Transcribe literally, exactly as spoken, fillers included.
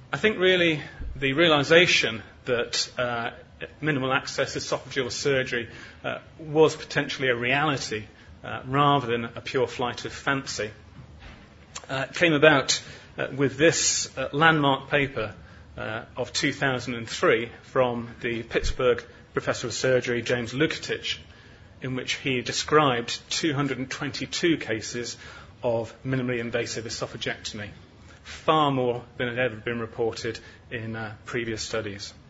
I think really the realization that uh, minimal access esophageal surgery uh, was potentially a reality uh, rather than a pure flight of fancy uh, came about uh, with this uh, landmark paper uh, of two thousand three from the Pittsburgh Professor of Surgery, James Lukatich, in which he described two hundred twenty-two cases of minimally invasive esophagectomy, far more than had ever been reported in uh, previous studies.